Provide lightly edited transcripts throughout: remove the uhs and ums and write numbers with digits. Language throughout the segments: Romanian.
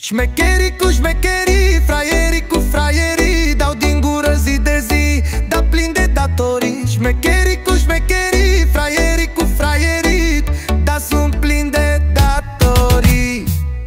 Șmecherii cu șmecherii, fraierii cu fraierii, dau din gură zi de zi, dar plin de datorii. Șmecherii cu șmecherii, fraierii cu fraierii, dar sunt plin de datorii.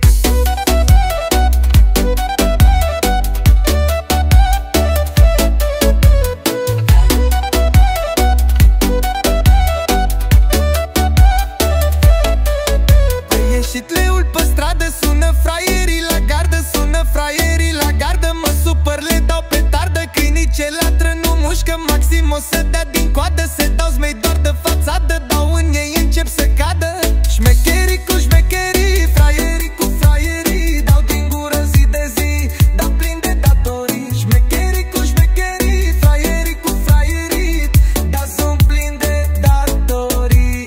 A ieșit leul pe stradă, sună fraierii la gardă, sună fraierii la gardă. Mă supăr, le dau pe tardă, câinii ce latră nu mușcă, maxim o să dea din coadă. Se dau zmei doar de fațadă, dau în ei, încep să cadă. Șmecherii cu șmecherii, fraierii cu fraierii, dau din gură zi de zi, dar plin de datorii. Șmecherii cu șmecherii, fraierii cu fraierii, dar sunt plin de datorii.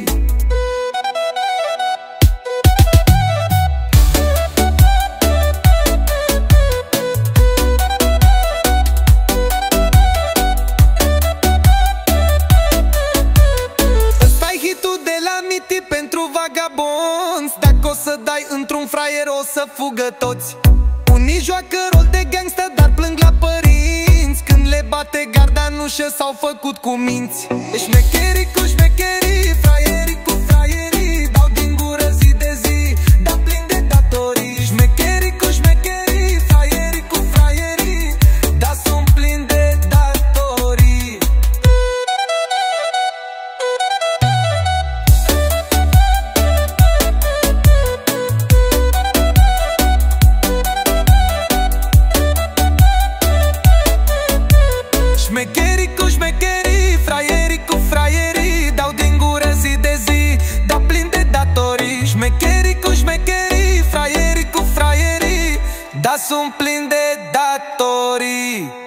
Pentru vagabonzi, dacă o să dai într-un fraier o să fugă toți. Unii joacă rol de gangster, dar plâng la părinți când le bate garda în ușă, s-au făcut cu minți. Șmecherii cu șmecherii, fraierii cu fraierii, dau din gură zi de zi, dar plin de datorii. Șmecherii cu șmecherii, fraierii cu fraierii, dar sunt plin de datorii. Șmecherii cu șmecherii, fraierii cu fraierii, dau din gură zi de zi, dar plin de datorii. Șmecherii cu șmecherii, fraierii cu fraierii, dar sunt plin de datorii.